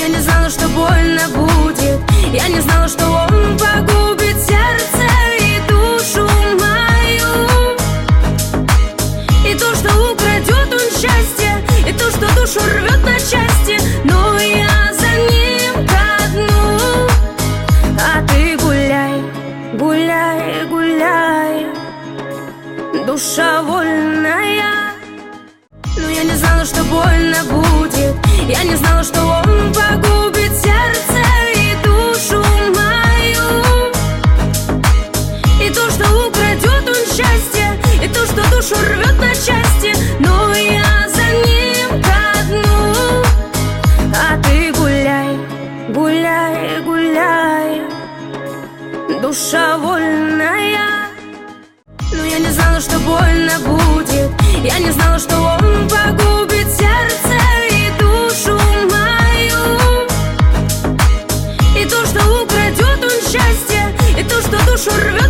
я не знала, что больно будет. Я не знала, что он погубит сердце и душу мою. И то, что украдет он счастье, и то, что душу рвет на части. Но я за ним ко дну. А ты гуляй, гуляй, гуляй, душа вольная. Но я не знала, что больно будет. Я не знала, что он погубит сердце и душу мою. И то, что украдет он счастье, и то, что душу рвет на части. Но я за ним ко дну. А ты гуляй, гуляй, гуляй, душа вольная. Но я не знала, что больно будет. Я не знала, что он погубит сердце и душу мою. И то, что украдет он счастье, и то, что душу рвет